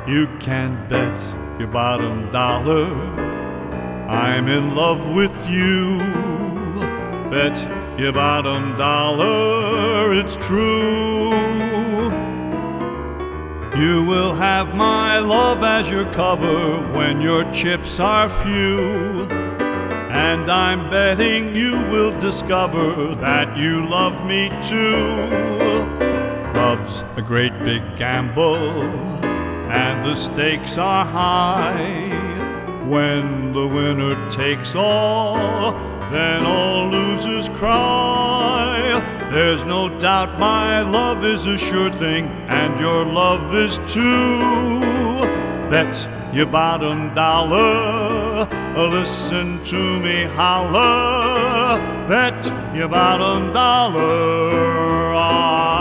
You can bet your bottom dollar I'm in love with you. Bet your bottom dollar it's true. You will have my love as your cover when your chips are few. And I'm betting you will discover that you love me too. Love's a great big gamble, and the stakes are high. When the winner takes all, then all losers cry. There's no doubt my love is a sure thing, and your love is too. Bet your bottom dollar, listen to me holler. Bet your bottom dollar